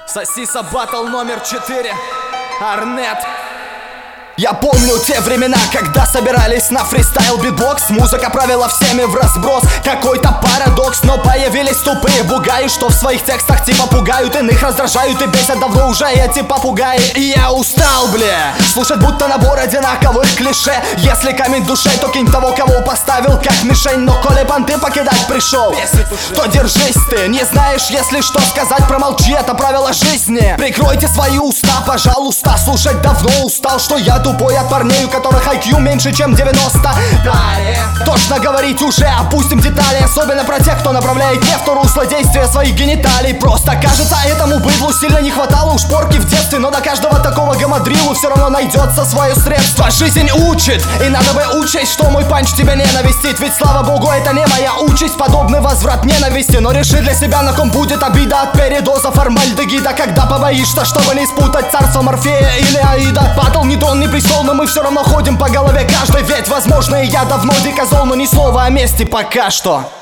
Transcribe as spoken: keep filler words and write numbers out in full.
Сосиса батл номер четыре. Арнет. Я помню те времена, когда собирались на фристайл битбокс. Музыка правила всеми в разброс, какой-то парадокс. Но появились тупые бугаи, что в своих текстах типа пугают, иных раздражают и бесят давно уже эти попугаи. И я устал, бля, слушать будто набор одинаковых клише. Если камень душой, то кинь того, кого поставил как мишень. Но коли понты покидать пришел, то держись ты. Не знаешь, если что сказать, промолчи, это правило жизни. Прикройте свои уста, пожалуйста, слушать давно устал, что я тупой от парней, у которых ай кью меньше, чем девяносто. Далее точно говорить уже, опустим детали, особенно про тех, кто направляет не в то русло действия своих гениталий. Просто кажется, этому быдлу сильно не хватало уж порки в детстве. Но до каждого такого гамадрилу все равно найдется свое средство. Жизнь учит, и надо бы учесть, что мой панч тебя не навестит. Ведь слава богу, это не моя участь, подобный возврат ненависти. Но реши для себя, на ком будет обида от передоза формальдегида, когда побоишься, чтобы не спутать царство Морфея или Аида. Батл не дон, не престол, но мы все равно ходим по голове каждый. Ведь возможно и я давно дикозол, но ни слова о мести пока что.